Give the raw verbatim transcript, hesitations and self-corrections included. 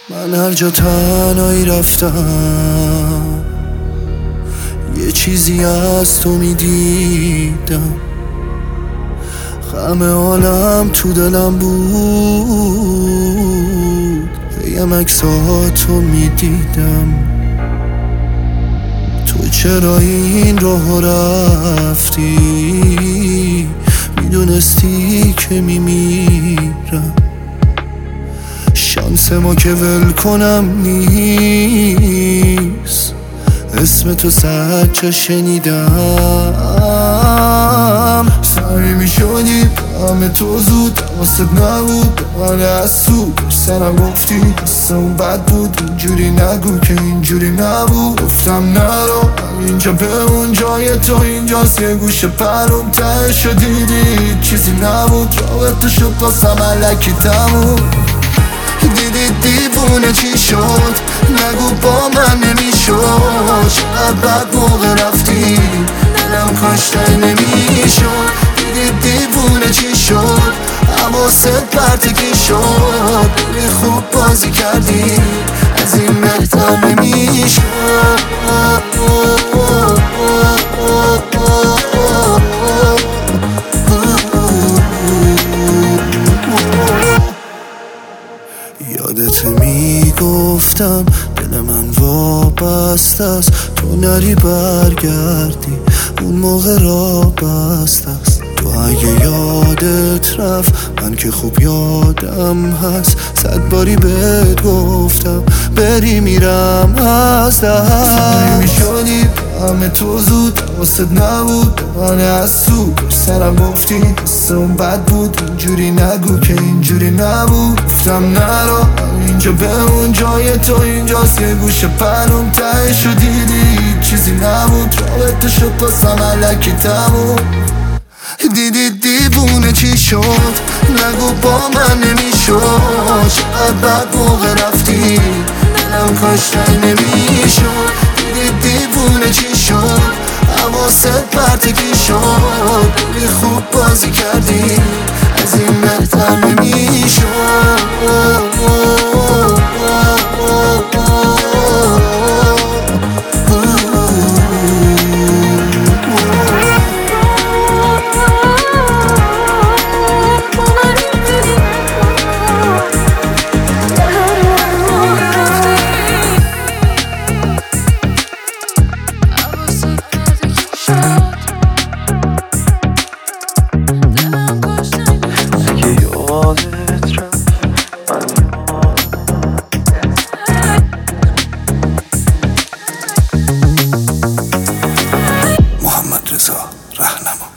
من هر جا تنهایی رفتم یه چیزی از تو میدیدم، غم عالم تو دلم بود، هیم عکساتو میدیدم. تو چرا این راه رفتی؟ میدونستی که میمیرم. شانس ما که ول کنم نیست، اسم تو سچه شنیدم. سعی میشدی همه تو زود واسه نبود، من از سود سرم گفتی قصه اون بد بود، اینجوری نگو که اینجوری نبود. گفتم نرو اینجا بمون، جای تو اینجاست، یه گوشه پرون تهشو دیدی چیزی نبود، رابطه شد واسم الکی تموم. دیدی دیوونه چی شد؟ نگو با من نمیشد، چقدر بد موقع رفتی دلم کاشته نمیشد. دیدی دیوونه چی شد؟ حواست پرتگی شد، بری خوب بازی کردی، از این بهتر نمیشد. یادت میگفتم دل من وابسته است، تو نری برگردی اون موقع را بسته است. تو اگه یادت رفت من که خوب یادم هست، صد باری بهت گفتم بری میرم از دست. سعی میشدی همه تو زود واسه نبود، من از سود سرم گفتی قصه اون بد بود، اینجوری نگو که اینجوری نبود. گفتم نرو اینجا بمون، جای تو اینجاست، یه گوشه پنون تهشو دیدی چیزی نبود، رابطه شد واسم الکی تموم. دیدی دیوونه چی شد؟ نگو با من نمیشد، چقدر بد موقع رفتی دلم کاشته نمیشد. دیدی دیوونه چی شد؟ حواست پرتگی شد، بری خوب بازی کردی، از این بهتر نمیشد. محمد رضا رهنما.